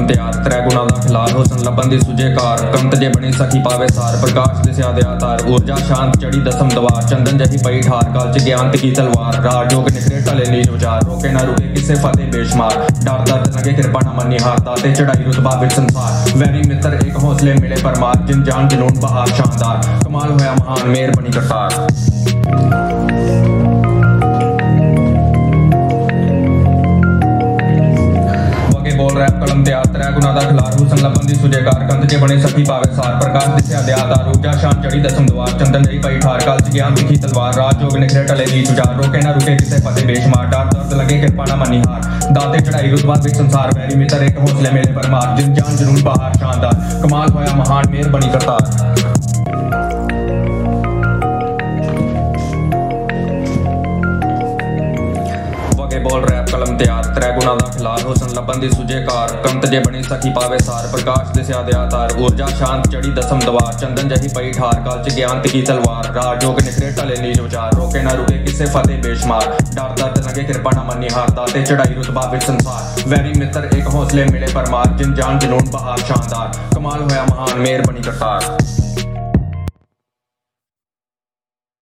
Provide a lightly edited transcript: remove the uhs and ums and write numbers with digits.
ਤਿਆਰ ਤ੍ਰੈ ਗੁਣਾ ਦਾ ਖਿਲਾਰ ਹੁਸਨ ਲੱਭਣ ਦੀ ਸੁਝੇ ਕਾਰ ਕੰਤ ਜੇ ਬਣੀ ਸਖੀ ਪਾਵੇ ਸਾਰ ਪ੍ਰਕਾਸ਼ ਦਿਸਿਆ ਦਿਆ ਤਾਰ ਊਰਜਾ ਸ਼ਾਂਤ ਚੜੀ ਦਸਮ ਦਵਾਰ ਚੰਦਨ ਜਹੀ ਪਈ ਠਾਰ ਕਾਲ ਚ ਗਿਆਨ ਕੀ ਤਲਵਾਰ ਰਾਜ ਜੋਗ ਨਿਖਰੇ ਢਲੇ ਨੀਚ ਵਿਚਾਰ ਰੋਕੇ ਨਾ ਰੁਕੇ ਕਿਸੇ ਫਤਿਹ ਬੇਸ਼ਮਾਰ ਡਰ ਦਰਦ ਲਗੇ ਕਿਰਪਾ ਨਾ ਮੰਨੀ ਹਾਰਦਾ ਤੇ ਚੜਾਈ ਰੁਤਬਾ ਵਿੱਚ ਸੰਸਾਰ ਵੈਰੀ ਮਿੱਤਰ ਇੱਕ ਹੌਸਲੇ ਮਿਲੇ ਪਰਮਾਰ ਜਿਨ ਜਾਨ ਜਨੂਨ ਬਹਾਰ ਸ਼ਾਨਦਾਰ ਕਮਾਲ ਹੋਇਆ ਮਹਾਨ ਮੇਰ ਬਣੀ ਕਰਤਾਰ बोल रैप कलम तैयार त्रै गुना दा खिलार हुसन लभन दी सुझे कार कंत जे बने सखी पावे सार प्रकाश दिसिया दिया तार ऊर्जा शान चढ़ी दसम दवार चंदन जही पई ठार काल च ज्ञान दिखी तलवार राज जोग निखरे टले नीच विचार रोके ना रुके किसे फतेह बेशुमार डर दर्द लगे किरपा ना मनी हार दाते चढ़ाई रुतबा विच संसार वैरी मित्र एक हौसले मेले परमार जिन जान जरूर बहार शानदार कमाल होया महान मेर बनी करतार बोल रैप कलम तैयार त्रै गुना दा खिलार हुसन लभन दी सुझे कार कंत जे बनी सखी पावे सार प्रकाश दिसिया दिया तार ऊर्जा शांत चढ़ी दसम दवार चंदन जही पई ठार काल च ज्ञान की तलवार राज जोग निखरे टले नीच विचार रोके ना रुके किसे फतेह बेशुमार डर दर्द लगे किरपा ना मनी हार दाते चढ़ाई रुतबा विच संसार वैरी मित्र एक हौसले मिले परमार जिन जान जਨੂਨ बहार शानदार कमाल होया महान मेर बनी करतार।